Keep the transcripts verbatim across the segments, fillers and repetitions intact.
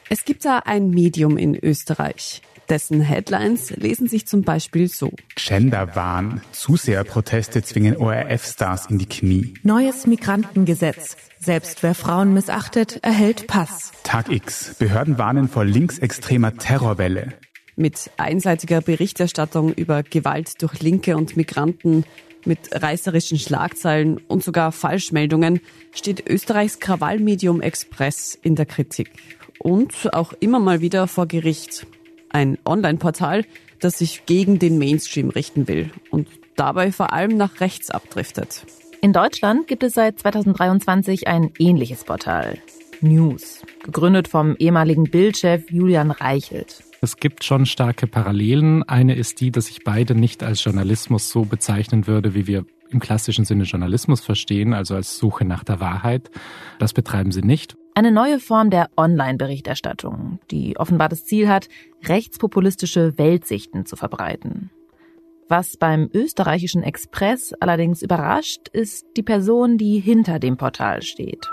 Es gibt da ein Medium in Österreich. Dessen Headlines lesen sich zum Beispiel so. Genderwahn. Zuseherproteste zwingen O R F-Stars in die Knie. Neues Migrantengesetz. Selbst wer Frauen missachtet, erhält Pass. Tag X. Behörden warnen vor linksextremer Terrorwelle. Mit einseitiger Berichterstattung über Gewalt durch Linke und Migranten, mit reißerischen Schlagzeilen und sogar Falschmeldungen steht Österreichs Krawallmedium Express in der Kritik. Und auch immer mal wieder vor Gericht. Ein Online-Portal, das sich gegen den Mainstream richten will und dabei vor allem nach rechts abdriftet. In Deutschland gibt es seit zweitausenddreiundzwanzig ein ähnliches Portal, News, gegründet vom ehemaligen Bild-Chef Julian Reichelt. Es gibt schon starke Parallelen. Eine ist die, dass ich beide nicht als Journalismus so bezeichnen würde, wie wir im klassischen Sinne Journalismus verstehen, also als Suche nach der Wahrheit. Das betreiben sie nicht. Eine neue Form der Online-Berichterstattung, die offenbar das Ziel hat, rechtspopulistische Weltsichten zu verbreiten. Was beim österreichischen Express allerdings überrascht, ist die Person, die hinter dem Portal steht.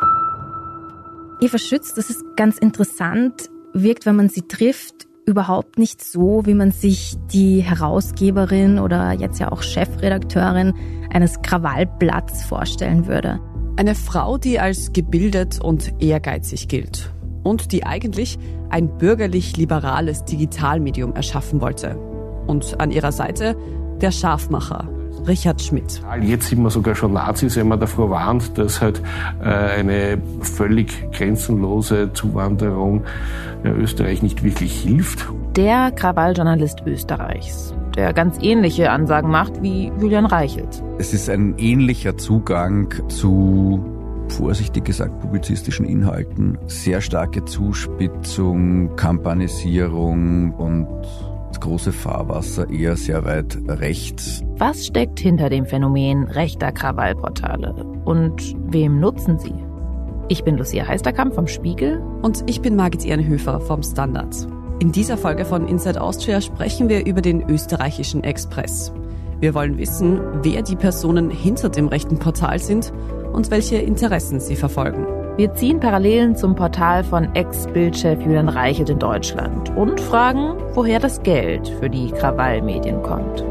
Eva Schütz, das ist ganz interessant, wirkt, wenn man sie trifft, überhaupt nicht so, wie man sich die Herausgeberin oder jetzt ja auch Chefredakteurin eines Krawallblatts vorstellen würde. Eine Frau, die als gebildet und ehrgeizig gilt und die eigentlich ein bürgerlich-liberales Digitalmedium erschaffen wollte. Und an ihrer Seite der Scharfmacher, Richard Schmidt. Jetzt sieht man sogar schon Nazis, wenn man davor warnt, dass halt äh, eine völlig grenzenlose Zuwanderung äh, Österreich nicht wirklich hilft. Der Krawalljournalist Österreichs, der ganz ähnliche Ansagen macht wie Julian Reichelt. Es ist ein ähnlicher Zugang zu, vorsichtig gesagt, publizistischen Inhalten. Sehr starke Zuspitzung, Kampagnisierung und das große Fahrwasser eher sehr weit rechts. Was steckt hinter dem Phänomen rechter Krawallportale und wem nutzen sie? Ich bin Lucia Heisterkamp vom Spiegel. Und ich bin Margit Ehrenhöfer vom Standard. In dieser Folge von Inside Austria sprechen wir über den österreichischen Express. Wir wollen wissen, wer die Personen hinter dem rechten Portal sind und welche Interessen sie verfolgen. Wir ziehen Parallelen zum Portal von Ex-Bild-Chef Julian Reichelt in Deutschland und fragen, woher das Geld für die Krawallmedien kommt.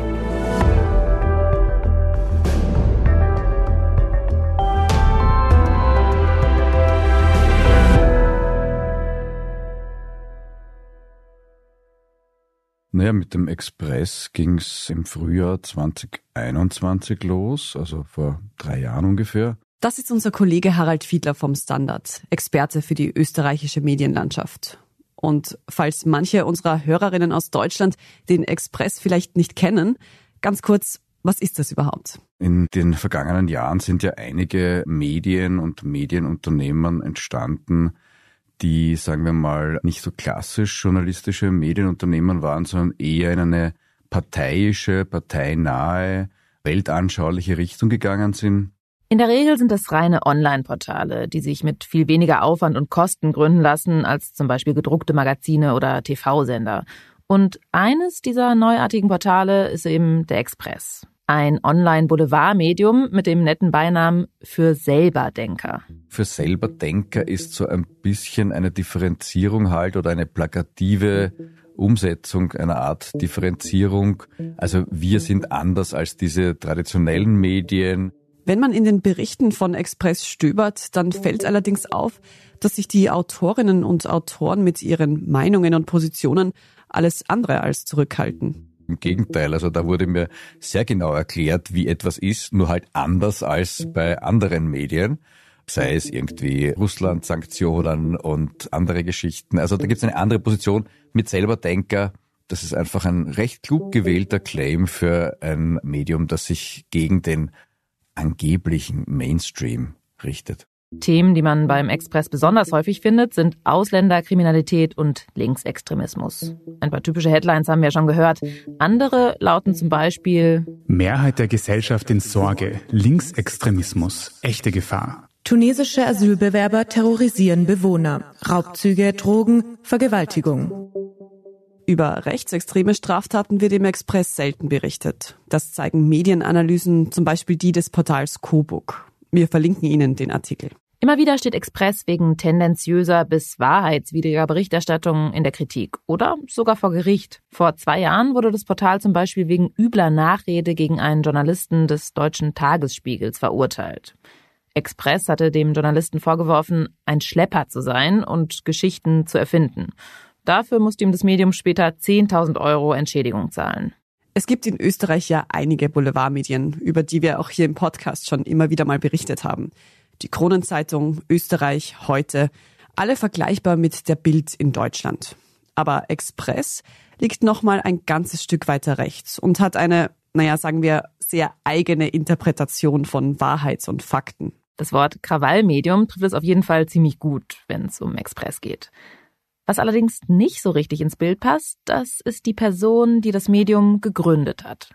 Naja, mit dem Express ging es im Frühjahr zwanzig einundzwanzig los, also vor drei Jahren ungefähr. Das ist unser Kollege Harald Fiedler vom Standard, Experte für die österreichische Medienlandschaft. Und falls manche unserer Hörerinnen aus Deutschland den Express vielleicht nicht kennen, ganz kurz, was ist das überhaupt? In den vergangenen Jahren sind ja einige Medien und Medienunternehmen entstanden, die, sagen wir mal, nicht so klassisch journalistische Medienunternehmen waren, sondern eher in eine parteiische, parteinahe, weltanschauliche Richtung gegangen sind. In der Regel sind das reine Online-Portale, die sich mit viel weniger Aufwand und Kosten gründen lassen als zum Beispiel gedruckte Magazine oder T V-Sender. Und eines dieser neuartigen Portale ist eben der Express. Ein Online-Boulevardmedium mit dem netten Beinamen für Selberdenker. Für Selberdenker ist so ein bisschen eine Differenzierung halt oder eine plakative Umsetzung einer Art Differenzierung. Also wir sind anders als diese traditionellen Medien. Wenn man in den Berichten von Express stöbert, dann fällt allerdings auf, dass sich die Autorinnen und Autoren mit ihren Meinungen und Positionen alles andere als zurückhalten. Im Gegenteil, also da wurde mir sehr genau erklärt, wie etwas ist, nur halt anders als bei anderen Medien. Sei es irgendwie Russland-Sanktionen und andere Geschichten. Also da gibt es eine andere Position mit Selberdenker. Das ist einfach ein recht klug gewählter Claim für ein Medium, das sich gegen den angeblichen Mainstream richtet. Themen, die man beim Express besonders häufig findet, sind Ausländerkriminalität und Linksextremismus. Ein paar typische Headlines haben wir schon gehört. Andere lauten zum Beispiel: Mehrheit der Gesellschaft in Sorge, Linksextremismus, echte Gefahr. Tunesische Asylbewerber terrorisieren Bewohner. Raubzüge, Drogen, Vergewaltigung. Über rechtsextreme Straftaten wird im Express selten berichtet. Das zeigen Medienanalysen, zum Beispiel die des Portals Coburg. Wir verlinken Ihnen den Artikel. Immer wieder steht Express wegen tendenziöser bis wahrheitswidriger Berichterstattung in der Kritik oder sogar vor Gericht. Vor zwei Jahren wurde das Portal zum Beispiel wegen übler Nachrede gegen einen Journalisten des Deutschen Tagesspiegels verurteilt. Express hatte dem Journalisten vorgeworfen, ein Schlepper zu sein und Geschichten zu erfinden. Dafür musste ihm das Medium später zehntausend Euro Entschädigung zahlen. Es gibt in Österreich ja einige Boulevardmedien, über die wir auch hier im Podcast schon immer wieder mal berichtet haben. Die Kronenzeitung, Österreich, Heute, alle vergleichbar mit der Bild in Deutschland. Aber Express liegt nochmal ein ganzes Stück weiter rechts und hat eine, naja, sagen wir, sehr eigene Interpretation von Wahrheit und Fakten. Das Wort Krawallmedium trifft es auf jeden Fall ziemlich gut, wenn es um Express geht. Was allerdings nicht so richtig ins Bild passt, das ist die Person, die das Medium gegründet hat.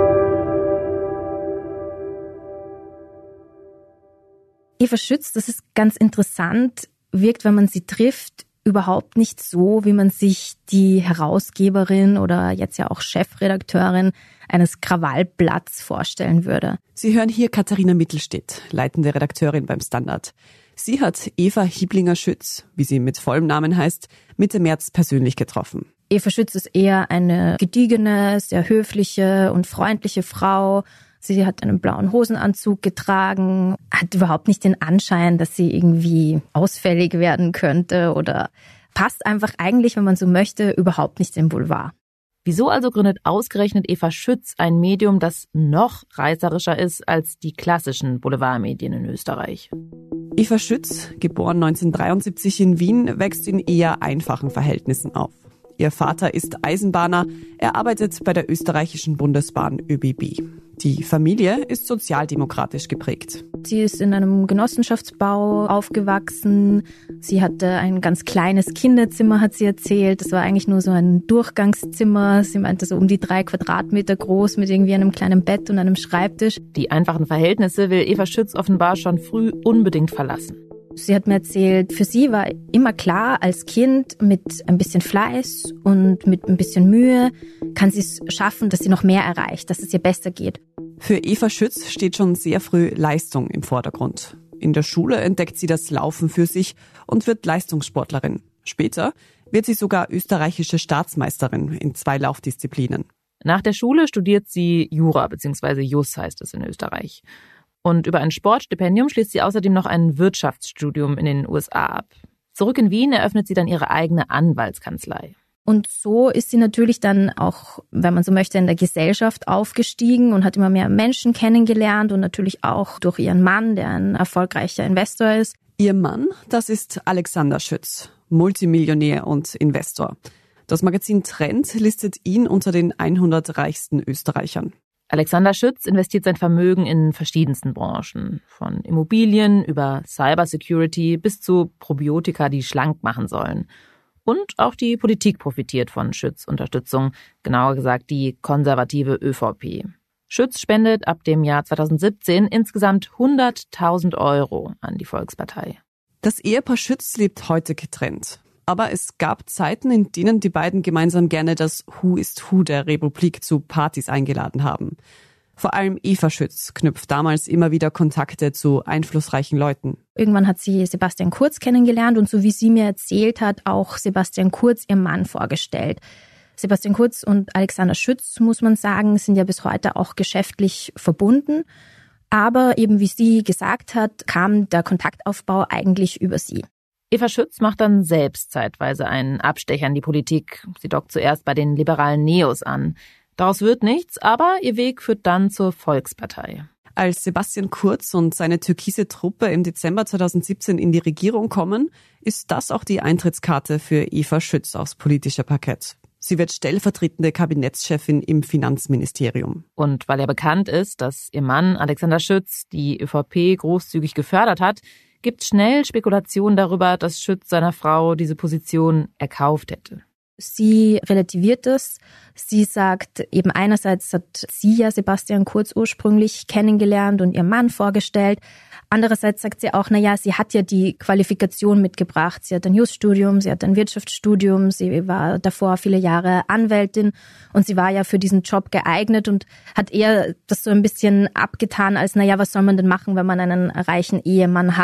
Eva Schütz, das ist ganz interessant, wirkt, wenn man sie trifft, überhaupt nicht so, wie man sich die Herausgeberin oder jetzt ja auch Chefredakteurin eines Krawallblatts vorstellen würde. Sie hören hier Katharina Mittelstedt, leitende Redakteurin beim Standard. Sie hat Eva Hiblinger-Schütz, wie sie mit vollem Namen heißt, Mitte März persönlich getroffen. Eva Schütz ist eher eine gediegene, sehr höfliche und freundliche Frau. Sie hat einen blauen Hosenanzug getragen, hat überhaupt nicht den Anschein, dass sie irgendwie ausfällig werden könnte oder passt einfach eigentlich, wenn man so möchte, überhaupt nicht im Boulevard. Wieso also gründet ausgerechnet Eva Schütz ein Medium, das noch reißerischer ist als die klassischen Boulevardmedien in Österreich? Eva Schütz, geboren neunzehnhundertdreiundsiebzig in Wien, wächst in eher einfachen Verhältnissen auf. Ihr Vater ist Eisenbahner, er arbeitet bei der österreichischen Bundesbahn ÖBB. Die Familie ist sozialdemokratisch geprägt. Sie ist in einem Genossenschaftsbau aufgewachsen. Sie hatte ein ganz kleines Kinderzimmer, hat sie erzählt. Das war eigentlich nur so ein Durchgangszimmer. Sie meinte so um die drei Quadratmeter groß mit irgendwie einem kleinen Bett und einem Schreibtisch. Die einfachen Verhältnisse will Eva Schütz offenbar schon früh unbedingt verlassen. Sie hat mir erzählt, für sie war immer klar, als Kind mit ein bisschen Fleiß und mit ein bisschen Mühe kann sie es schaffen, dass sie noch mehr erreicht, dass es ihr besser geht. Für Eva Schütz steht schon sehr früh Leistung im Vordergrund. In der Schule entdeckt sie das Laufen für sich und wird Leistungssportlerin. Später wird sie sogar österreichische Staatsmeisterin in zwei Laufdisziplinen. Nach der Schule studiert sie Jura, beziehungsweise Jus heißt es in Österreich. Und über ein Sportstipendium schließt sie außerdem noch ein Wirtschaftsstudium in den U S A ab. Zurück in Wien eröffnet sie dann ihre eigene Anwaltskanzlei. Und so ist sie natürlich dann auch, wenn man so möchte, in der Gesellschaft aufgestiegen und hat immer mehr Menschen kennengelernt und natürlich auch durch ihren Mann, der ein erfolgreicher Investor ist. Ihr Mann, das ist Alexander Schütz, Multimillionär und Investor. Das Magazin Trend listet ihn unter den hundert reichsten Österreichern. Alexander Schütz investiert sein Vermögen in verschiedensten Branchen. Von Immobilien über Cybersecurity bis zu Probiotika, die schlank machen sollen. Und auch die Politik profitiert von Schütz' Unterstützung, genauer gesagt die konservative ÖVP. Schütz spendet ab dem Jahr zweitausendsiebzehn insgesamt hunderttausend Euro an die Volkspartei. Das Ehepaar Schütz lebt heute getrennt. Aber es gab Zeiten, in denen die beiden gemeinsam gerne das Who is Who der Republik zu Partys eingeladen haben. Vor allem Eva Schütz knüpft damals immer wieder Kontakte zu einflussreichen Leuten. Irgendwann hat sie Sebastian Kurz kennengelernt und so wie sie mir erzählt hat, auch Sebastian Kurz, ihr Mann, vorgestellt. Sebastian Kurz und Alexander Schütz, muss man sagen, sind ja bis heute auch geschäftlich verbunden. Aber eben wie sie gesagt hat, kam der Kontaktaufbau eigentlich über sie. Eva Schütz macht dann selbst zeitweise einen Abstecher in die Politik. Sie dockt zuerst bei den liberalen Neos an. Daraus wird nichts, aber ihr Weg führt dann zur Volkspartei. Als Sebastian Kurz und seine türkise Truppe im Dezember zweitausendsiebzehn in die Regierung kommen, ist das auch die Eintrittskarte für Eva Schütz aufs politische Parkett. Sie wird stellvertretende Kabinettschefin im Finanzministerium. Und weil ja bekannt ist, dass ihr Mann Alexander Schütz die ÖVP großzügig gefördert hat, gibt schnell Spekulationen darüber, dass Schütz seiner Frau diese Position erkauft hätte. Sie relativiert das. Sie sagt, eben einerseits hat sie ja Sebastian Kurz ursprünglich kennengelernt und ihr Mann vorgestellt. Andererseits sagt sie auch, na ja, sie hat ja die Qualifikation mitgebracht. Sie hat ein Jus-Studium, sie hat ein Wirtschaftsstudium, sie war davor viele Jahre Anwältin und sie war ja für diesen Job geeignet und hat eher das so ein bisschen abgetan als, na ja, was soll man denn machen, wenn man einen reichen Ehemann hat?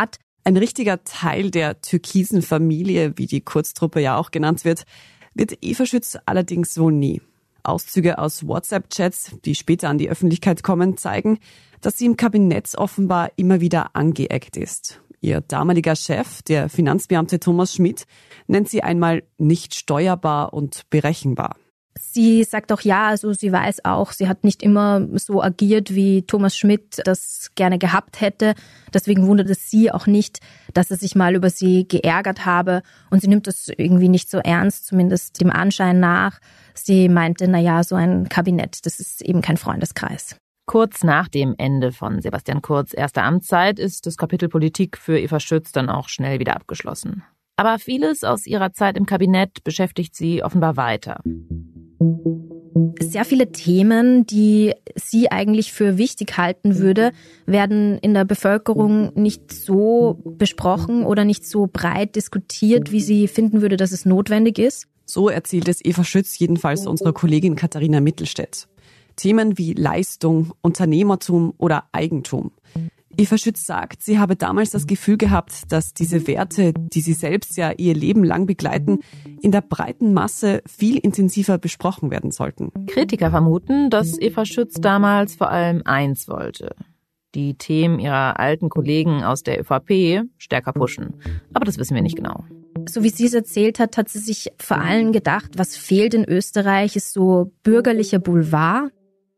Ein richtiger Teil der türkisen Familie, wie die Kurztruppe ja auch genannt wird, wird Eva Schütz allerdings wohl nie. Auszüge aus WhatsApp-Chats, die später an die Öffentlichkeit kommen, zeigen, dass sie im Kabinett offenbar immer wieder angeeckt ist. Ihr damaliger Chef, der Finanzbeamte Thomas Schmidt, nennt sie einmal nicht steuerbar und berechenbar. Sie sagt auch ja, also sie weiß auch, sie hat nicht immer so agiert, wie Thomas Schmidt das gerne gehabt hätte. Deswegen wundert es sie auch nicht, dass er sich mal über sie geärgert habe. Und sie nimmt das irgendwie nicht so ernst, zumindest dem Anschein nach. Sie meinte, na ja, so ein Kabinett, das ist eben kein Freundeskreis. Kurz nach dem Ende von Sebastian Kurz' erster Amtszeit ist das Kapitel Politik für Eva Schütz dann auch schnell wieder abgeschlossen. Aber vieles aus ihrer Zeit im Kabinett beschäftigt sie offenbar weiter. Sehr viele Themen, die sie eigentlich für wichtig halten würde, werden in der Bevölkerung nicht so besprochen oder nicht so breit diskutiert, wie sie finden würde, dass es notwendig ist. So erzählt es Eva Schütz jedenfalls unserer Kollegin Katharina Mittelstädt. Themen wie Leistung, Unternehmertum oder Eigentum. Eva Schütz sagt, sie habe damals das Gefühl gehabt, dass diese Werte, die sie selbst ja ihr Leben lang begleiten, in der breiten Masse viel intensiver besprochen werden sollten. Kritiker vermuten, dass Eva Schütz damals vor allem eins wollte: die Themen ihrer alten Kollegen aus der ÖVP stärker pushen. Aber das wissen wir nicht genau. So wie sie es erzählt hat, hat sie sich vor allem gedacht, was fehlt in Österreich, ist so bürgerlicher Boulevard.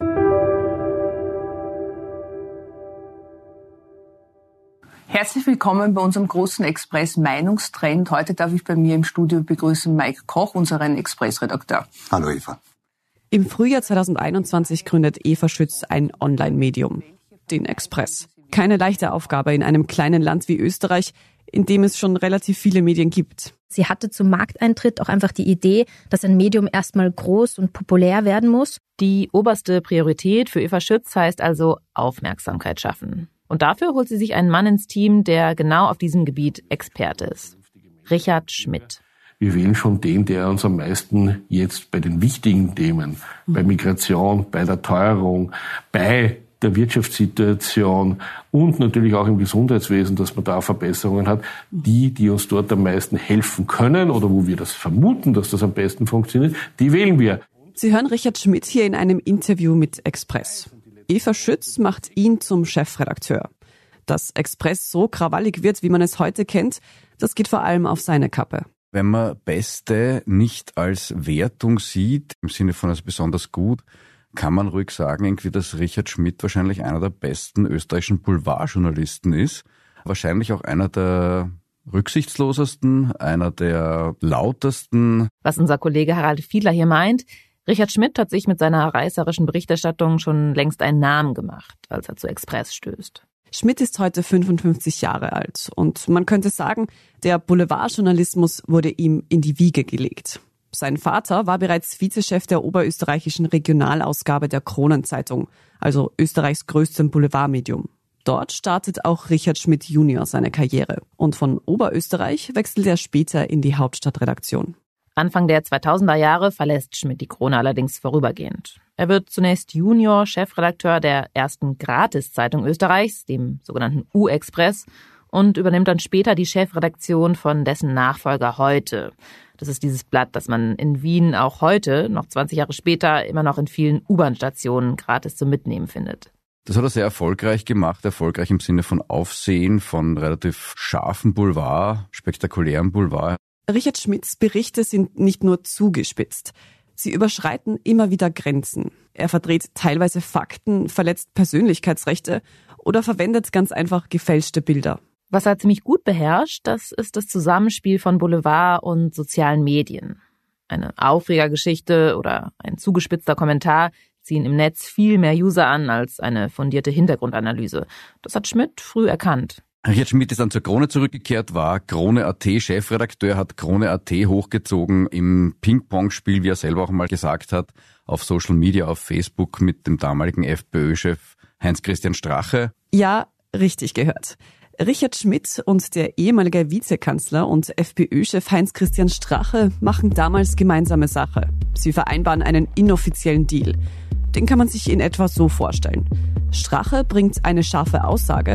Herzlich willkommen bei unserem großen Express-Meinungstrend. Heute darf ich bei mir im Studio begrüßen Mike Koch, unseren Express-Redakteur. Hallo Eva. Im Frühjahr zweitausendeinundzwanzig gründet Eva Schütz ein Online-Medium, den Express. Keine leichte Aufgabe in einem kleinen Land wie Österreich, in dem es schon relativ viele Medien gibt. Sie hatte zum Markteintritt auch einfach die Idee, dass ein Medium erstmal groß und populär werden muss. Die oberste Priorität für Eva Schütz heißt also Aufmerksamkeit schaffen. Und dafür holt sie sich einen Mann ins Team, der genau auf diesem Gebiet Experte ist. Richard Schmidt. Wir wählen schon den, der uns am meisten jetzt bei den wichtigen Themen, bei Migration, bei der Teuerung, bei der Wirtschaftssituation und natürlich auch im Gesundheitswesen, dass man da Verbesserungen hat, die, die uns dort am meisten helfen können oder wo wir das vermuten, dass das am besten funktioniert, die wählen wir. Sie hören Richard Schmidt hier in einem Interview mit Express. Eva Schütz macht ihn zum Chefredakteur. Dass Express so krawallig wird, wie man es heute kennt, das geht vor allem auf seine Kappe. Wenn man Beste nicht als Wertung sieht, im Sinne von als besonders gut, kann man ruhig sagen, irgendwie, dass Richard Schmidt wahrscheinlich einer der besten österreichischen Boulevardjournalisten ist. Wahrscheinlich auch einer der rücksichtslosesten, einer der lautesten. Was unser Kollege Harald Fiedler hier meint: Richard Schmidt hat sich mit seiner reißerischen Berichterstattung schon längst einen Namen gemacht, als er zu Express stößt. Schmidt ist heute fünfundfünfzig Jahre alt und man könnte sagen, der Boulevardjournalismus wurde ihm in die Wiege gelegt. Sein Vater war bereits Vizechef der oberösterreichischen Regionalausgabe der Kronenzeitung, also Österreichs größtem Boulevardmedium. Dort startet auch Richard Schmidt Junior seine Karriere und von Oberösterreich wechselt er später in die Hauptstadtredaktion. Anfang der zweitausender Jahre verlässt Schmidt die Krone allerdings vorübergehend. Er wird zunächst Junior-Chefredakteur der ersten Gratiszeitung Österreichs, dem sogenannten U-Express, und übernimmt dann später die Chefredaktion von dessen Nachfolger Heute. Das ist dieses Blatt, das man in Wien auch heute, noch zwanzig Jahre später, immer noch in vielen U-Bahn-Stationen gratis zum Mitnehmen findet. Das hat er sehr erfolgreich gemacht, erfolgreich im Sinne von Aufsehen, von relativ scharfem Boulevard, spektakulärem Boulevard. Richard Schmidts Berichte sind nicht nur zugespitzt. Sie überschreiten immer wieder Grenzen. Er verdreht teilweise Fakten, verletzt Persönlichkeitsrechte oder verwendet ganz einfach gefälschte Bilder. Was er ziemlich gut beherrscht, das ist das Zusammenspiel von Boulevard und sozialen Medien. Eine Aufregergeschichte oder ein zugespitzter Kommentar ziehen im Netz viel mehr User an als eine fundierte Hintergrundanalyse. Das hat Schmidt früh erkannt. Richard Schmidt ist dann zur Krone zurückgekehrt, war Krone Punkt at Chefredakteur, hat Krone Punkt at hochgezogen im Ping-Pong-Spiel, wie er selber auch mal gesagt hat, auf Social Media, auf Facebook mit dem damaligen FPÖ-Chef Heinz-Christian Strache. Ja, richtig gehört. Richard Schmidt und der ehemalige Vizekanzler und FPÖ-Chef Heinz-Christian Strache machen damals gemeinsame Sache. Sie vereinbaren einen inoffiziellen Deal. Den kann man sich in etwa so vorstellen. Strache bringt eine scharfe Aussage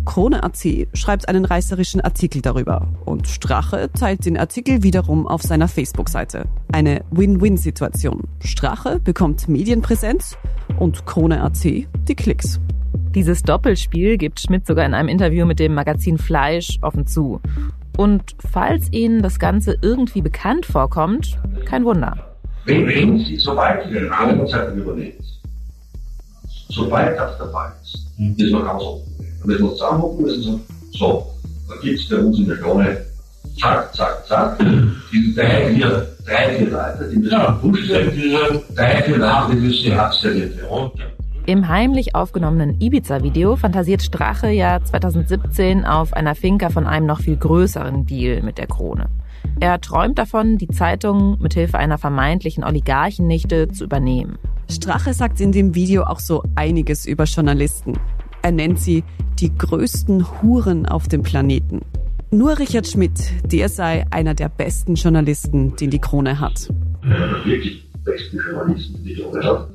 Krone Punkt a t schreibt einen reißerischen Artikel darüber und Strache teilt den Artikel wiederum auf seiner Facebook-Seite. Eine Win-Win-Situation. Strache bekommt Medienpräsenz und Krone Punkt a t die Klicks. Dieses Doppelspiel gibt Schmidt sogar in einem Interview mit dem Magazin Fleisch offen zu. Und falls Ihnen das Ganze irgendwie bekannt vorkommt, kein Wunder. Wenn, wenn Sie, sobald Sie den anderen Seite übernehmen, sobald das der Fall ist, ist man ganz offen. Da müssen wir uns zusammenhocken müssen sagen, so, da gibt es bei uns in der Krone, zack, zack, zack, diese drei, vier, drei, vier Leute, die müssen ja gepusht werden, diese drei, vier Leute, die müssen abserviert werden. Im heimlich aufgenommenen Ibiza-Video fantasiert Strache ja zweitausendsiebzehn auf einer Finca von einem noch viel größeren Deal mit der Krone. Er träumt davon, die Zeitung mithilfe einer vermeintlichen Oligarchennichte zu übernehmen. Strache sagt in dem Video auch so einiges über Journalisten. Er nennt sie die größten Huren auf dem Planeten. Nur Richard Schmidt, der sei einer der besten Journalisten, den die Krone hat. Ja, wirklich besten Journalisten, die die Krone hat.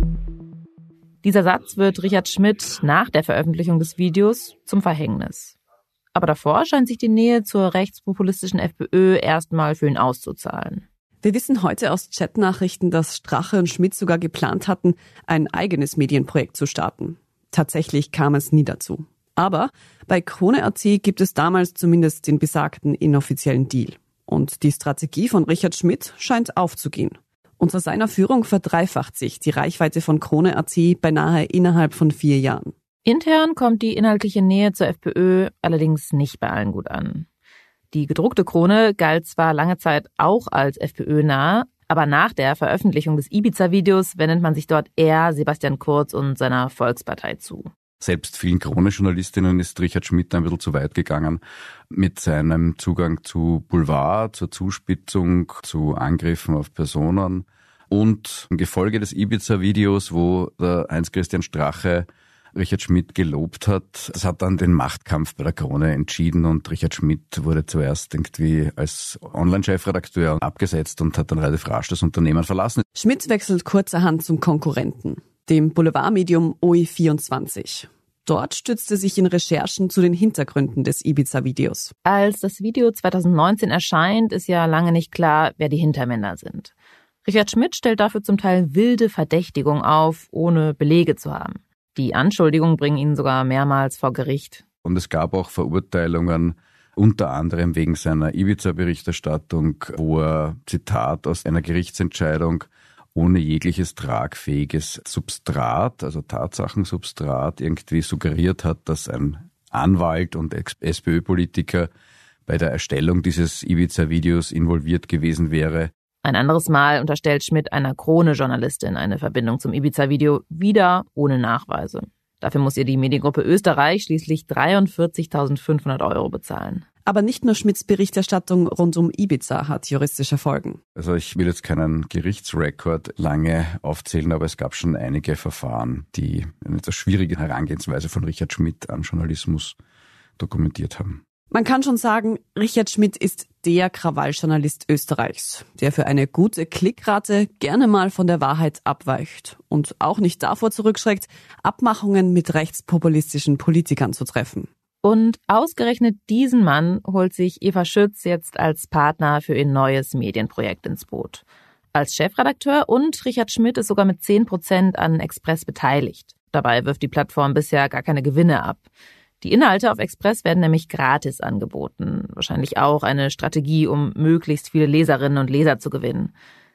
Dieser Satz wird Richard Schmidt nach der Veröffentlichung des Videos zum Verhängnis. Aber davor scheint sich die Nähe zur rechtspopulistischen FPÖ erstmal für ihn auszuzahlen. Wir wissen heute aus Chatnachrichten, dass Strache und Schmidt sogar geplant hatten, ein eigenes Medienprojekt zu starten. Tatsächlich kam es nie dazu. Aber bei Krone Punkt a t gibt es damals zumindest den besagten inoffiziellen Deal. Und die Strategie von Richard Schmidt scheint aufzugehen. Unter seiner Führung verdreifacht sich die Reichweite von Krone Punkt a t beinahe innerhalb von vier Jahren. Intern kommt die inhaltliche Nähe zur FPÖ allerdings nicht bei allen gut an. Die gedruckte Krone galt zwar lange Zeit auch als FPÖ-nah, aber nach der Veröffentlichung des Ibiza-Videos wendet man sich dort eher Sebastian Kurz und seiner Volkspartei zu. Selbst vielen Krone-Journalistinnen ist Richard Schmidt ein bisschen zu weit gegangen mit seinem Zugang zu Boulevard, zur Zuspitzung, zu Angriffen auf Personen. Und im Gefolge des Ibiza-Videos, wo der Heinz-Christian Strache Richard Schmidt gelobt hat, das hat dann den Machtkampf bei der Krone entschieden und Richard Schmidt wurde zuerst irgendwie als Online-Chefredakteur abgesetzt und hat dann relativ rasch das Unternehmen verlassen. Schmidt wechselt kurzerhand zum Konkurrenten, dem Boulevardmedium O E vierundzwanzig. Dort stützte sich in Recherchen zu den Hintergründen des Ibiza-Videos. Als das Video zweitausendneunzehn erscheint, ist ja lange nicht klar, wer die Hintermänner sind. Richard Schmidt stellt dafür zum Teil wilde Verdächtigungen auf, ohne Belege zu haben. Die Anschuldigungen bringen ihn sogar mehrmals vor Gericht. Und es gab auch Verurteilungen, unter anderem wegen seiner Ibiza-Berichterstattung, wo er, Zitat aus einer Gerichtsentscheidung, ohne jegliches tragfähiges Substrat, also Tatsachensubstrat, irgendwie suggeriert hat, dass ein Anwalt und SPÖ-Politiker bei der Erstellung dieses Ibiza-Videos involviert gewesen wäre. Ein anderes Mal unterstellt Schmidt einer Krone-Journalistin eine Verbindung zum Ibiza-Video, wieder ohne Nachweise. Dafür muss ihr die Mediengruppe Österreich schließlich dreiundvierzigtausendfünfhundert Euro bezahlen. Aber nicht nur Schmidts Berichterstattung rund um Ibiza hat juristische Folgen. Also ich will jetzt keinen Gerichtsrekord lange aufzählen, aber es gab schon einige Verfahren, die eine etwas schwierige Herangehensweise von Richard Schmidt an Journalismus dokumentiert haben. Man kann schon sagen, Richard Schmidt ist der Krawalljournalist Österreichs, der für eine gute Klickrate gerne mal von der Wahrheit abweicht und auch nicht davor zurückschreckt, Abmachungen mit rechtspopulistischen Politikern zu treffen. Und ausgerechnet diesen Mann holt sich Eva Schütz jetzt als Partner für ihr neues Medienprojekt ins Boot. Als Chefredakteur und Richard Schmidt ist sogar mit zehn Prozent an Express beteiligt. Dabei wirft die Plattform bisher gar keine Gewinne ab. Die Inhalte auf Express werden nämlich gratis angeboten. Wahrscheinlich auch eine Strategie, um möglichst viele Leserinnen und Leser zu gewinnen.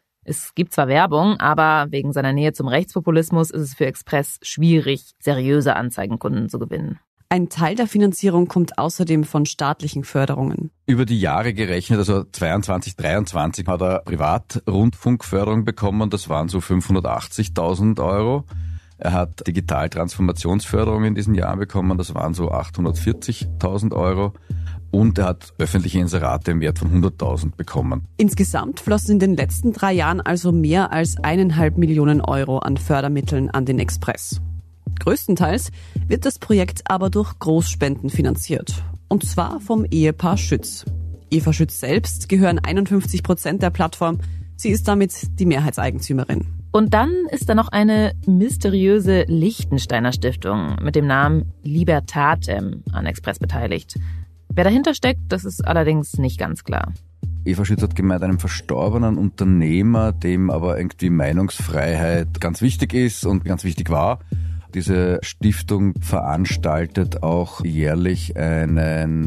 Es gibt zwar Werbung, aber wegen seiner Nähe zum Rechtspopulismus ist es für Express schwierig, seriöse Anzeigenkunden zu gewinnen. Ein Teil der Finanzierung kommt außerdem von staatlichen Förderungen. Über die Jahre gerechnet, also zweiundzwanzig, dreiundzwanzig, hat er Privatrundfunkförderung bekommen. Das waren so fünfhundertachtzigtausend Euro. Er hat Digitaltransformationsförderung in diesem Jahr bekommen, das waren so achthundertvierzigtausend Euro. Und er hat öffentliche Inserate im Wert von hunderttausend bekommen. Insgesamt flossen in den letzten drei Jahren also mehr als eineinhalb Millionen Euro an Fördermitteln an den Express. Größtenteils wird das Projekt aber durch Großspenden finanziert. Und zwar vom Ehepaar Schütz. Eva Schütz selbst gehören einundfünfzig Prozent der Plattform. Sie ist damit die Mehrheitseigentümerin. Und dann ist da noch eine mysteriöse Liechtensteiner Stiftung mit dem Namen Libertatem an Express beteiligt. Wer dahinter steckt, das ist allerdings nicht ganz klar. Eva Schütz hat gemeint, einem verstorbenen Unternehmer, dem aber irgendwie Meinungsfreiheit ganz wichtig ist und ganz wichtig war. Diese Stiftung veranstaltet auch jährlich einen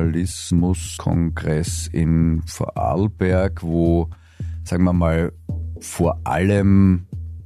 Journalismuskongress in Vorarlberg, wo, sagen wir mal, vor allem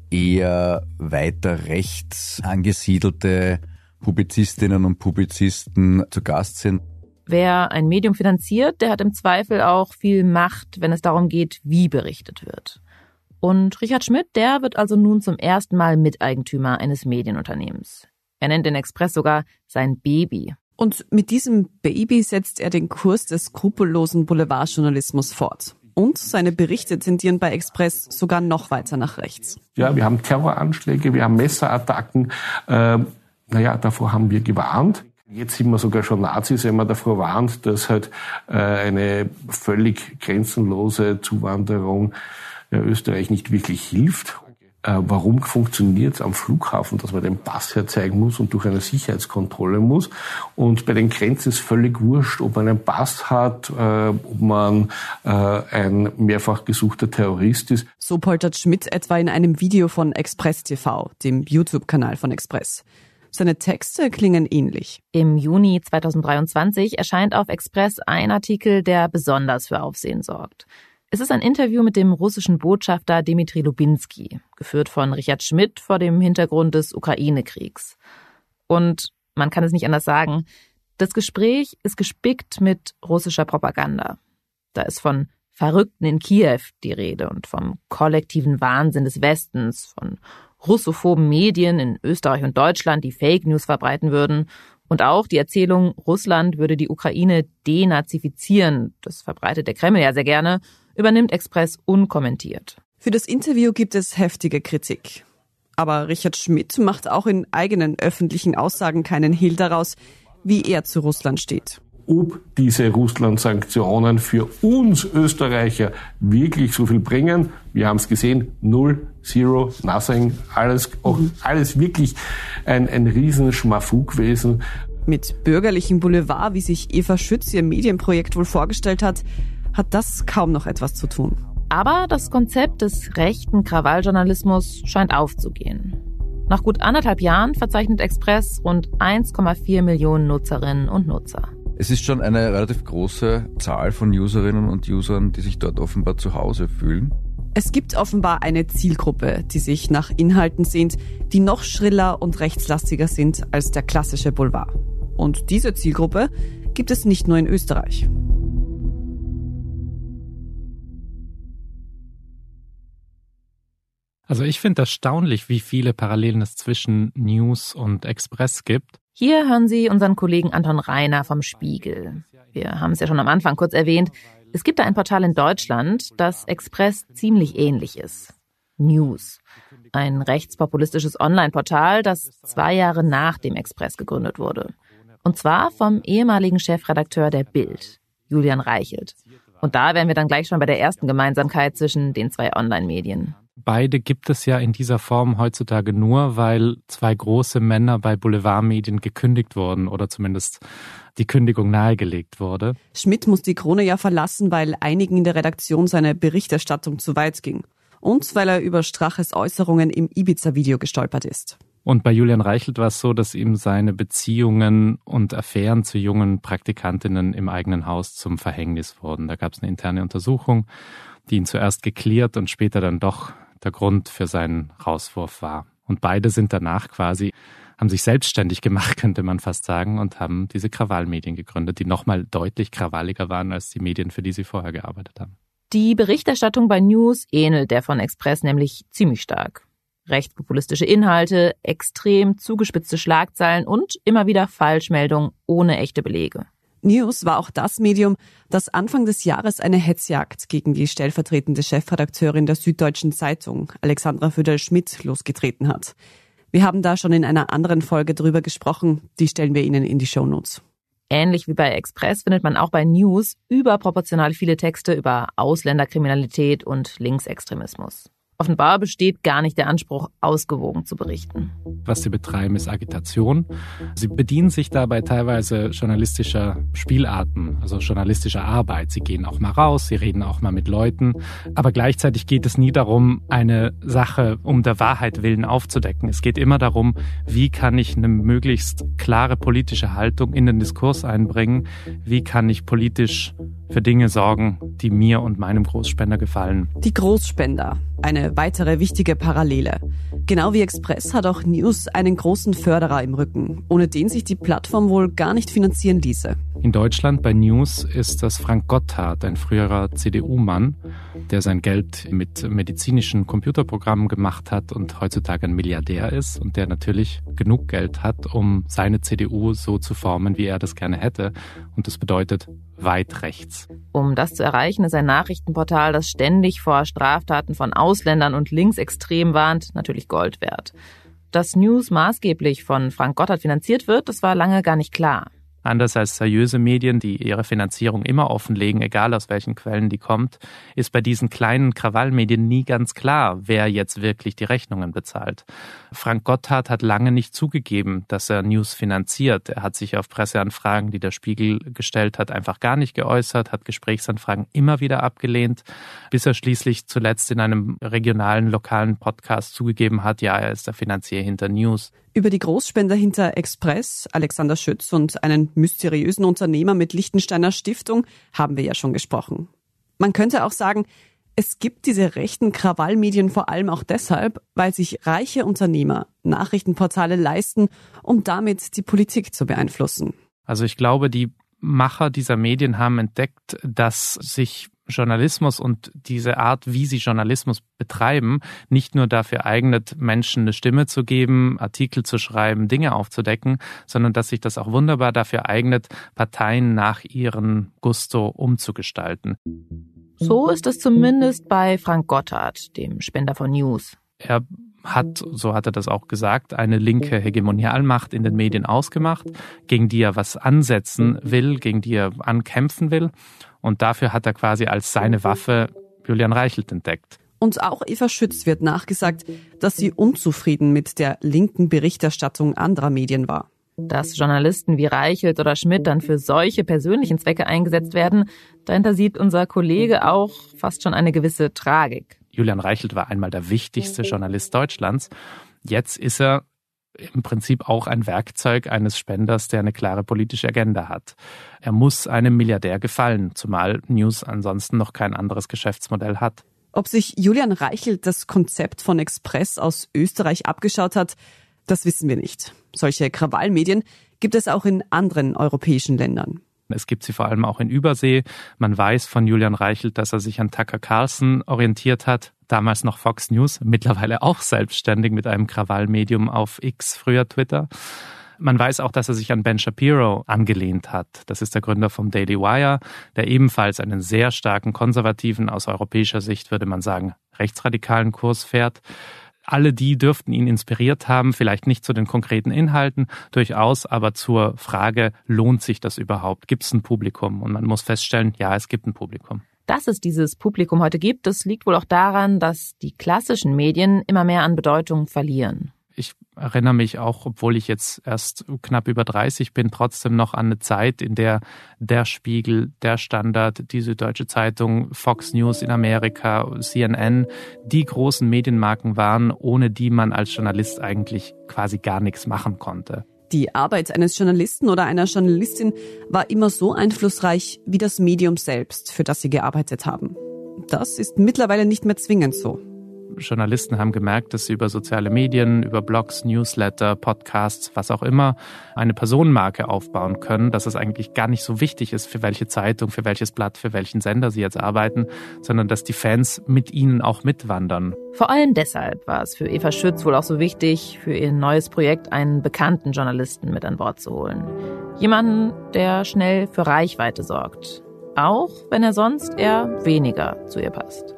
eher weiter rechts angesiedelte Publizistinnen und Publizisten zu Gast sind. Wer ein Medium finanziert, der hat im Zweifel auch viel Macht, wenn es darum geht, wie berichtet wird. Und Richard Schmidt, der wird also nun zum ersten Mal Miteigentümer eines Medienunternehmens. Er nennt den Express sogar sein Baby. Und mit diesem Baby setzt er den Kurs des skrupellosen Boulevardjournalismus fort. Und seine Berichte tendieren bei Express sogar noch weiter nach rechts. Ja, wir haben Terroranschläge, wir haben Messerattacken. Äh, naja, davor haben wir gewarnt. Jetzt sind wir sogar schon Nazis, wenn man davor warnt, dass halt äh, eine völlig grenzenlose Zuwanderung äh, Österreich nicht wirklich hilft. Äh, warum funktioniert es am Flughafen, dass man den Pass herzeigen muss und durch eine Sicherheitskontrolle muss? Und bei den Grenzen ist völlig wurscht, ob man einen Pass hat, äh, ob man äh, ein mehrfach gesuchter Terrorist ist. So poltert Schmidt etwa in einem Video von Express T V, dem YouTube-Kanal von Express. Seine Texte klingen ähnlich. Im Juni zweitausenddreiundzwanzig erscheint auf Express ein Artikel, der besonders für Aufsehen sorgt. Es ist ein Interview mit dem russischen Botschafter Dmitri Lubinski, geführt von Richard Schmidt vor dem Hintergrund des Ukraine-Kriegs. Und man kann es nicht anders sagen, das Gespräch ist gespickt mit russischer Propaganda. Da ist von Verrückten in Kiew die Rede und vom kollektiven Wahnsinn des Westens, von russophoben Medien in Österreich und Deutschland, die Fake News verbreiten würden. Und auch die Erzählung, Russland würde die Ukraine denazifizieren, das verbreitet der Kreml ja sehr gerne, übernimmt Express unkommentiert. Für das Interview gibt es heftige Kritik. Aber Richard Schmidt macht auch in eigenen öffentlichen Aussagen keinen Hehl daraus, wie er zu Russland steht. Ob diese Russland-Sanktionen für uns Österreicher wirklich so viel bringen, wir haben es gesehen, null, zero, nothing, alles, auch alles wirklich ein, ein Riesenschmafug gewesen. Mit bürgerlichem Boulevard, wie sich Eva Schütz ihr Medienprojekt wohl vorgestellt hat, hat das kaum noch etwas zu tun. Aber das Konzept des rechten Krawalljournalismus scheint aufzugehen. Nach gut anderthalb Jahren verzeichnet Express rund eins Komma vier Millionen Nutzerinnen und Nutzer. Es ist schon eine relativ große Zahl von Userinnen und Usern, die sich dort offenbar zu Hause fühlen. Es gibt offenbar eine Zielgruppe, die sich nach Inhalten sehnt, die noch schriller und rechtslastiger sind als der klassische Boulevard. Und diese Zielgruppe gibt es nicht nur in Österreich. Also ich finde erstaunlich, wie viele Parallelen es zwischen News und Express gibt. Hier hören Sie unseren Kollegen Anton Reiner vom Spiegel. Wir haben es ja schon am Anfang kurz erwähnt. Es gibt da ein Portal in Deutschland, das Express ziemlich ähnlich ist. News. Ein rechtspopulistisches Online-Portal, das zwei Jahre nach dem Express gegründet wurde. Und zwar vom ehemaligen Chefredakteur der Bild, Julian Reichelt. Und da wären wir dann gleich schon bei der ersten Gemeinsamkeit zwischen den zwei Online-Medien. Beide gibt es ja in dieser Form heutzutage nur, weil zwei große Männer bei Boulevardmedien gekündigt wurden oder zumindest die Kündigung nahegelegt wurde. Schmidt muss die Krone ja verlassen, weil einigen in der Redaktion seine Berichterstattung zu weit ging. Und weil er über Straches Äußerungen im Ibiza-Video gestolpert ist. Und bei Julian Reichelt war es so, dass ihm seine Beziehungen und Affären zu jungen Praktikantinnen im eigenen Haus zum Verhängnis wurden. Da gab es eine interne Untersuchung, die ihn zuerst geklärt und später dann doch der Grund für seinen Rauswurf war. Und beide sind danach quasi, haben sich selbstständig gemacht, könnte man fast sagen, und haben diese Krawallmedien gegründet, die nochmal deutlich krawalliger waren als die Medien, für die sie vorher gearbeitet haben. Die Berichterstattung bei News ähnelt der von Express nämlich ziemlich stark. Rechtspopulistische Inhalte, extrem zugespitzte Schlagzeilen und immer wieder Falschmeldungen ohne echte Belege. News war auch das Medium, das Anfang des Jahres eine Hetzjagd gegen die stellvertretende Chefredakteurin der Süddeutschen Zeitung, Alexandra Föderl-Schmidt, losgetreten hat. Wir haben da schon in einer anderen Folge drüber gesprochen, die stellen wir Ihnen in die Shownotes. Ähnlich wie bei Express findet man auch bei News überproportional viele Texte über Ausländerkriminalität und Linksextremismus. Offenbar besteht gar nicht der Anspruch, ausgewogen zu berichten. Was sie betreiben, ist Agitation. Sie bedienen sich dabei teilweise journalistischer Spielarten, also journalistischer Arbeit. Sie gehen auch mal raus, sie reden auch mal mit Leuten. Aber gleichzeitig geht es nie darum, eine Sache um der Wahrheit willen aufzudecken. Es geht immer darum, wie kann ich eine möglichst klare politische Haltung in den Diskurs einbringen? Wie kann ich politisch für Dinge sorgen, die mir und meinem Großspender gefallen? Die Großspender. Eine weitere wichtige Parallele. Genau wie Express hat auch News einen großen Förderer im Rücken, ohne den sich die Plattform wohl gar nicht finanzieren ließe. In Deutschland bei News ist das Frank Gotthardt, ein früherer C D U-Mann, der sein Geld mit medizinischen Computerprogrammen gemacht hat und heutzutage ein Milliardär ist und der natürlich genug Geld hat, um seine C D U so zu formen, wie er das gerne hätte. Und das bedeutet weit rechts. Um das zu erreichen, ist ein Nachrichtenportal, das ständig vor Straftaten von Ausländern und Linksextremen warnt, natürlich Gold wert. Dass News maßgeblich von Frank Gotthardt finanziert wird, das war lange gar nicht klar. Anders als seriöse Medien, die ihre Finanzierung immer offenlegen, egal aus welchen Quellen die kommt, ist bei diesen kleinen Krawallmedien nie ganz klar, wer jetzt wirklich die Rechnungen bezahlt. Frank Gotthardt hat lange nicht zugegeben, dass er News finanziert. Er hat sich auf Presseanfragen, die der Spiegel gestellt hat, einfach gar nicht geäußert, hat Gesprächsanfragen immer wieder abgelehnt, bis er schließlich zuletzt in einem regionalen, lokalen Podcast zugegeben hat, ja, er ist der Finanzier hinter News. Über die Großspender hinter Express, Alexander Schütz und einen mysteriösen Unternehmer mit Liechtensteiner Stiftung haben wir ja schon gesprochen. Man könnte auch sagen, es gibt diese rechten Krawallmedien vor allem auch deshalb, weil sich reiche Unternehmer Nachrichtenportale leisten, um damit die Politik zu beeinflussen. Also ich glaube, die Macher dieser Medien haben entdeckt, dass sich Journalismus und diese Art, wie sie Journalismus betreiben, nicht nur dafür eignet, Menschen eine Stimme zu geben, Artikel zu schreiben, Dinge aufzudecken, sondern dass sich das auch wunderbar dafür eignet, Parteien nach ihrem Gusto umzugestalten. So ist es zumindest bei Frank Gotthardt, dem Spender von News. Er hat, so hat er das auch gesagt, eine linke Hegemonialmacht in den Medien ausgemacht, gegen die er was ansetzen will, gegen die er ankämpfen will. Und dafür hat er quasi als seine Waffe Julian Reichelt entdeckt. Und auch Eva Schütz wird nachgesagt, dass sie unzufrieden mit der linken Berichterstattung anderer Medien war. Dass Journalisten wie Reichelt oder Schmidt dann für solche persönlichen Zwecke eingesetzt werden, dahinter sieht unser Kollege auch fast schon eine gewisse Tragik. Julian Reichelt war einmal der wichtigste Journalist Deutschlands. Jetzt ist er im Prinzip auch ein Werkzeug eines Spenders, der eine klare politische Agenda hat. Er muss einem Milliardär gefallen, zumal News ansonsten noch kein anderes Geschäftsmodell hat. Ob sich Julian Reichelt das Konzept von Express aus Österreich abgeschaut hat, das wissen wir nicht. Solche Krawallmedien gibt es auch in anderen europäischen Ländern. Es gibt sie vor allem auch in Übersee. Man weiß von Julian Reichelt, dass er sich an Tucker Carlson orientiert hat, damals noch Fox News, mittlerweile auch selbstständig mit einem Krawallmedium auf X, früher Twitter. Man weiß auch, dass er sich an Ben Shapiro angelehnt hat. Das ist der Gründer vom Daily Wire, der ebenfalls einen sehr starken konservativen, aus europäischer Sicht würde man sagen, rechtsradikalen Kurs fährt. Alle die dürften ihn inspiriert haben, vielleicht nicht zu den konkreten Inhalten, durchaus aber zur Frage, lohnt sich das überhaupt? Gibt es ein Publikum? Und man muss feststellen, ja, es gibt ein Publikum. Dass es dieses Publikum heute gibt, das liegt wohl auch daran, dass die klassischen Medien immer mehr an Bedeutung verlieren. Ich erinnere mich auch, obwohl ich jetzt erst knapp über dreißig bin, trotzdem noch an eine Zeit, in der der Spiegel, der Standard, die Süddeutsche Zeitung, Fox News in Amerika, C N N, die großen Medienmarken waren, ohne die man als Journalist eigentlich quasi gar nichts machen konnte. Die Arbeit eines Journalisten oder einer Journalistin war immer so einflussreich wie das Medium selbst, für das sie gearbeitet haben. Das ist mittlerweile nicht mehr zwingend so. Journalisten haben gemerkt, dass sie über soziale Medien, über Blogs, Newsletter, Podcasts, was auch immer, eine Personenmarke aufbauen können, dass es eigentlich gar nicht so wichtig ist, für welche Zeitung, für welches Blatt, für welchen Sender sie jetzt arbeiten, sondern dass die Fans mit ihnen auch mitwandern. Vor allem deshalb war es für Eva Schütz wohl auch so wichtig, für ihr neues Projekt einen bekannten Journalisten mit an Bord zu holen. Jemanden, der schnell für Reichweite sorgt. Auch wenn er sonst eher weniger zu ihr passt.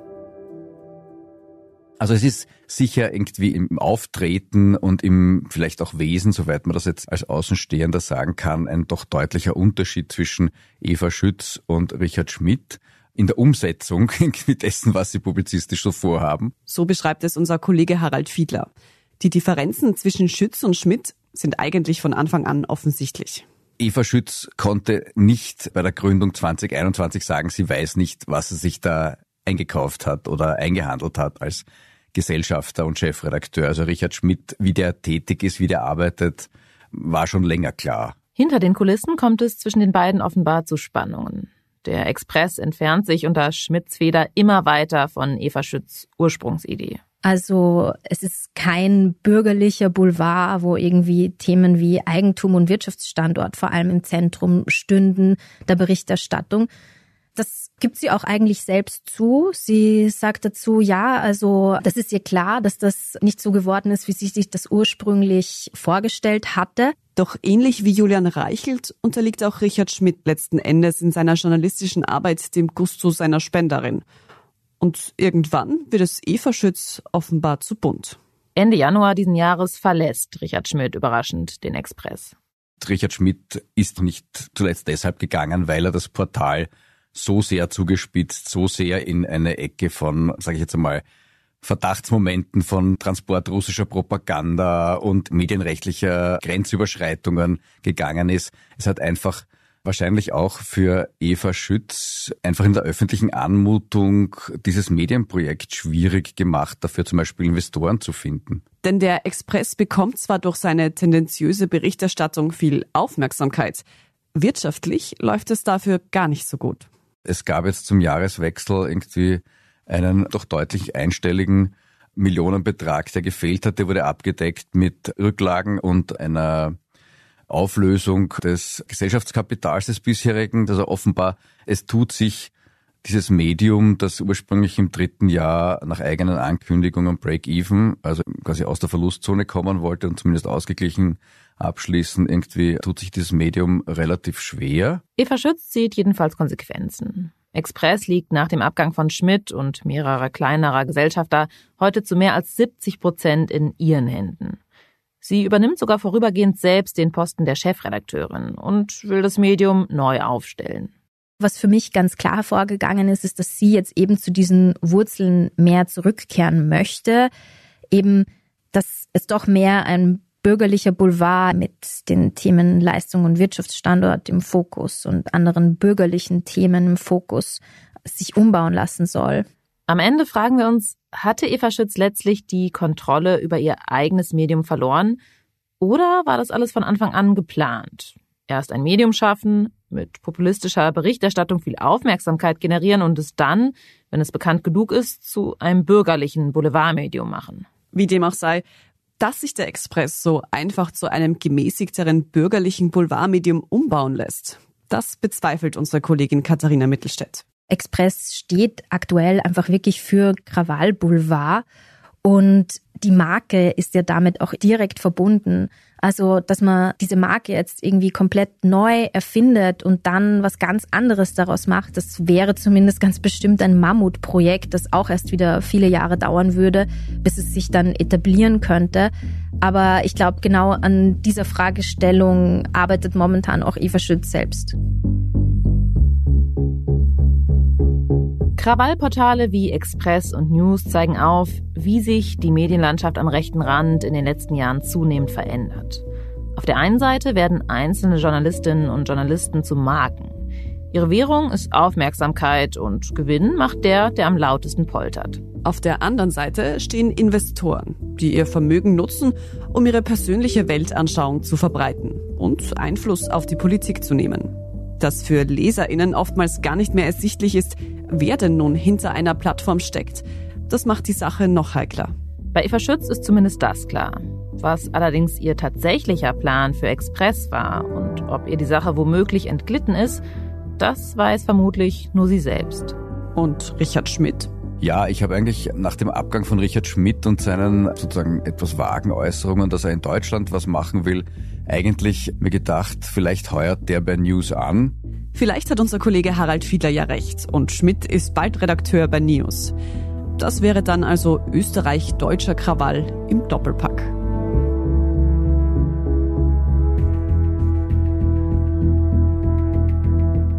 Also es ist sicher irgendwie im Auftreten und im vielleicht auch Wesen, soweit man das jetzt als Außenstehender sagen kann, ein doch deutlicher Unterschied zwischen Eva Schütz und Richard Schmidt. in der Umsetzung mit dessen, was sie publizistisch so vorhaben. So beschreibt es unser Kollege Harald Fiedler. Die Differenzen zwischen Schütz und Schmidt sind eigentlich von Anfang an offensichtlich. Eva Schütz konnte nicht bei der Gründung zwanzig einundzwanzig sagen, sie weiß nicht, was sie sich da eingekauft hat oder eingehandelt hat als Gesellschafter und Chefredakteur. Also Richard Schmidt, wie der tätig ist, wie der arbeitet, war schon länger klar. Hinter den Kulissen kommt es zwischen den beiden offenbar zu Spannungen. Der Express entfernt sich unter Schmidts Feder immer weiter von Eva Schütz' Ursprungsidee. Also es ist kein bürgerlicher Boulevard, wo irgendwie Themen wie Eigentum und Wirtschaftsstandort vor allem im Zentrum stünden der Berichterstattung. Das gibt sie auch eigentlich selbst zu. Sie sagt dazu, ja, also das ist ihr klar, dass das nicht so geworden ist, wie sie sich das ursprünglich vorgestellt hatte. Doch ähnlich wie Julian Reichelt unterliegt auch Richard Schmidt letzten Endes in seiner journalistischen Arbeit dem Gusto seiner Spenderin. Und irgendwann wird es Eva Schütz offenbar zu bunt. Ende Januar diesen Jahres verlässt Richard Schmidt überraschend den Express. Richard Schmidt ist nicht zuletzt deshalb gegangen, weil er das Portal so sehr zugespitzt, so sehr in eine Ecke von, sage ich jetzt einmal, Verdachtsmomenten von Transport russischer Propaganda und medienrechtlicher Grenzüberschreitungen gegangen ist. Es hat einfach wahrscheinlich auch für Eva Schütz einfach in der öffentlichen Anmutung dieses Medienprojekt schwierig gemacht, dafür zum Beispiel Investoren zu finden. Denn der Express bekommt zwar durch seine tendenziöse Berichterstattung viel Aufmerksamkeit, wirtschaftlich läuft es dafür gar nicht so gut. Es gab jetzt zum Jahreswechsel irgendwie einen doch deutlich einstelligen Millionenbetrag, der gefehlt hat. Der wurde abgedeckt mit Rücklagen und einer Auflösung des Gesellschaftskapitals des bisherigen. Also offenbar, es tut sich dieses Medium, das ursprünglich im dritten Jahr nach eigenen Ankündigungen Break-Even, also quasi aus der Verlustzone kommen wollte und zumindest ausgeglichen abschließen, irgendwie tut sich dieses Medium relativ schwer. Eva Schütz zieht jedenfalls Konsequenzen. Express liegt nach dem Abgang von Schmidt und mehrerer kleinerer Gesellschafter heute zu mehr als siebzig Prozent in ihren Händen. Sie übernimmt sogar vorübergehend selbst den Posten der Chefredakteurin und will das Medium neu aufstellen. Was für mich ganz klar hervorgegangen ist, ist, dass sie jetzt eben zu diesen Wurzeln mehr zurückkehren möchte. Eben, dass es doch mehr ein bürgerlicher Boulevard mit den Themen Leistung und Wirtschaftsstandort im Fokus und anderen bürgerlichen Themen im Fokus sich umbauen lassen soll. Am Ende fragen wir uns, hatte Eva Schütz letztlich die Kontrolle über ihr eigenes Medium verloren oder war das alles von Anfang an geplant? Erst ein Medium schaffen, mit populistischer Berichterstattung viel Aufmerksamkeit generieren und es dann, wenn es bekannt genug ist, zu einem bürgerlichen Boulevardmedium machen. Wie dem auch sei, dass sich der Express so einfach zu einem gemäßigteren bürgerlichen Boulevardmedium umbauen lässt, das bezweifelt unsere Kollegin Katharina Mittelstädt. Express steht aktuell einfach wirklich für Krawall-Boulevard und die Marke ist ja damit auch direkt verbunden. Also, dass man diese Marke jetzt irgendwie komplett neu erfindet und dann was ganz anderes daraus macht, das wäre zumindest ganz bestimmt ein Mammutprojekt, das auch erst wieder viele Jahre dauern würde, bis es sich dann etablieren könnte. Aber ich glaube, genau an dieser Fragestellung arbeitet momentan auch Eva Schütz selbst. Krawallportale wie Express und News zeigen auf, wie sich die Medienlandschaft am rechten Rand in den letzten Jahren zunehmend verändert. Auf der einen Seite werden einzelne Journalistinnen und Journalisten zu Marken. Ihre Währung ist Aufmerksamkeit und Gewinn macht der, der am lautesten poltert. Auf der anderen Seite stehen Investoren, die ihr Vermögen nutzen, um ihre persönliche Weltanschauung zu verbreiten und Einfluss auf die Politik zu nehmen. Dass für LeserInnen oftmals gar nicht mehr ersichtlich ist, wer denn nun hinter einer Plattform steckt. Das macht die Sache noch heikler. Bei Eva Schütz ist zumindest das klar. Was allerdings ihr tatsächlicher Plan für Express war und ob ihr die Sache womöglich entglitten ist, das weiß vermutlich nur sie selbst. Und Richard Schmidt? Ja, ich habe eigentlich nach dem Abgang von Richard Schmidt und seinen sozusagen etwas vagen Äußerungen, dass er in Deutschland was machen will, eigentlich mir gedacht, vielleicht heuert der bei News an. Vielleicht hat unser Kollege Harald Fiedler ja recht und Schmidt ist bald Redakteur bei News. Das wäre dann also Österreich-deutscher Krawall im Doppelpack.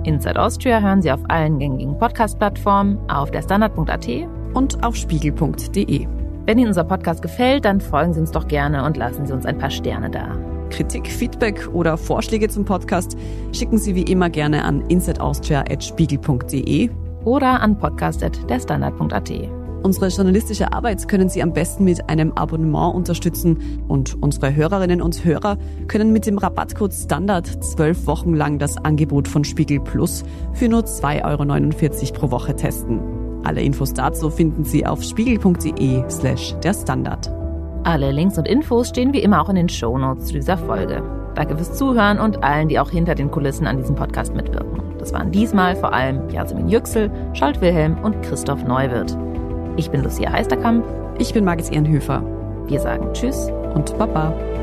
Inside Austria hören Sie auf allen gängigen Podcast-Plattformen, auf der Standard punkt a t und auf spiegel punkt de. Wenn Ihnen unser Podcast gefällt, dann folgen Sie uns doch gerne und lassen Sie uns ein paar Sterne da. Kritik, Feedback oder Vorschläge zum Podcast schicken Sie wie immer gerne an insideaustria at spiegel punkt de oder an podcast at der standard punkt a t. Unsere journalistische Arbeit können Sie am besten mit einem Abonnement unterstützen und unsere Hörerinnen und Hörer können mit dem Rabattcode Standard zwölf Wochen lang das Angebot von Spiegel Plus für nur zwei Euro neunundvierzig pro Woche testen. Alle Infos dazu finden Sie auf spiegel punkt de slash der Standard. Alle Links und Infos stehen wie immer auch in den Shownotes zu dieser Folge. Danke fürs Zuhören und allen, die auch hinter den Kulissen an diesem Podcast mitwirken. Das waren diesmal vor allem Yasemin Yüksel, Scholt Wilhelm und Christoph Neuwirth. Ich bin Lucia Heisterkamp. Ich bin Margit Ehrenhöfer. Wir sagen Tschüss und Baba.